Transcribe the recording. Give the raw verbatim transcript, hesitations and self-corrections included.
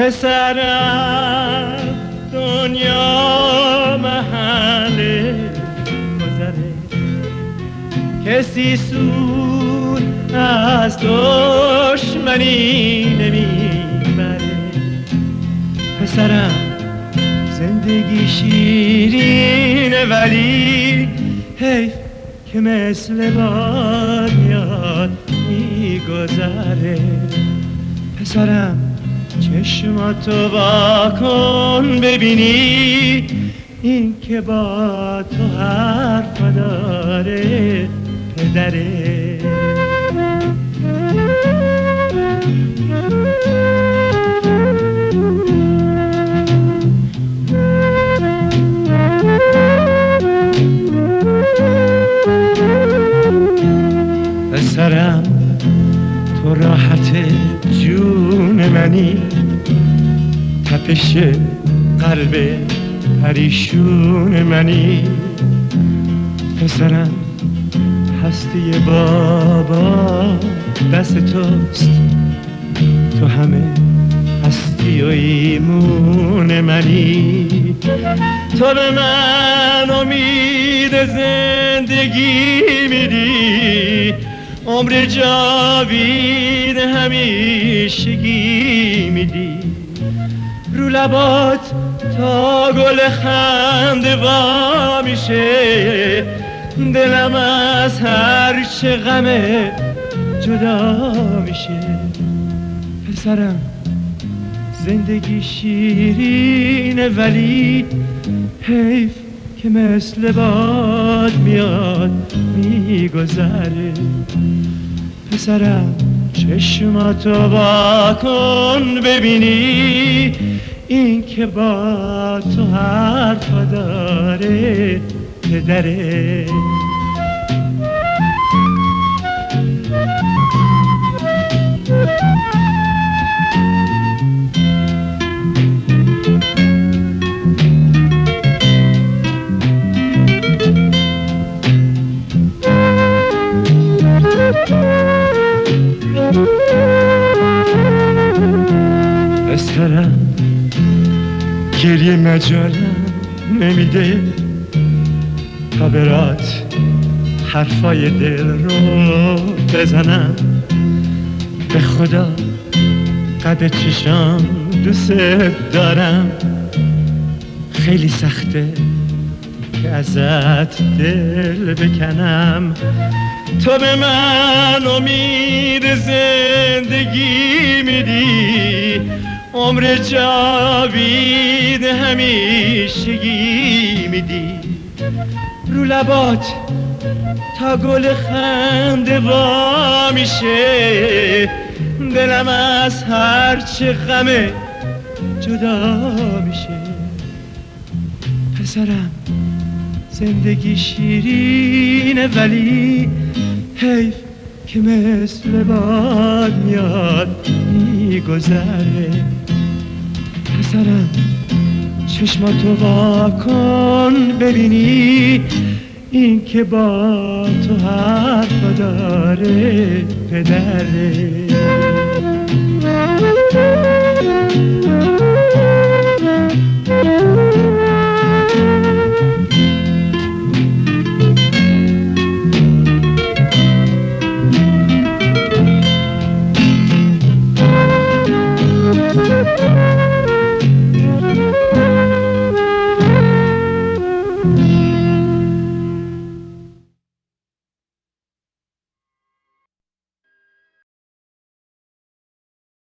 پسرم دنیا محل گذره، کسی سود از دشمنی نمیبره. پسرم زندگی شیرینه ولی حیف که مثل باد میاد میگذره. پسرم چشماتو وا کن ببینی این که با تو حرف داره پدره. پسرم تو راحت جون منی، تپش قلب پریشون منی. پسرم هستی بابا دست توست، تو همه هستی و ایمون منی. تو به من امید زندگی میدی، عمر جاوید همیشگی میدی. رو لبات تا گل خنده وا میشه، دلم از هر چه غمه جدا میشه. پسرم زندگی شیرینه ولی حیف که مثل باد میاد میگذره. پسرم چشماتو وا کن ببینی این که با تو حرف داره پدره. پسرم گریه مجالم نمیده تا برات حرفای دل رو بزنم. به خدا قد چشام دوست دارم، خیلی سخته که ازت دل بکنم. تو به من امید زندگی میدی، عمر جاوید همیشگی میدی. رو لبات تا گل خنده وا میشه، دلم از هر چه غمه جدا میشه. پسرم زندگی شیرینه ولی حیف که مثل باد میاد میگذره. پسرم چشماتو وا کن ببینی این که با تو حرف داره پدره. Thank you.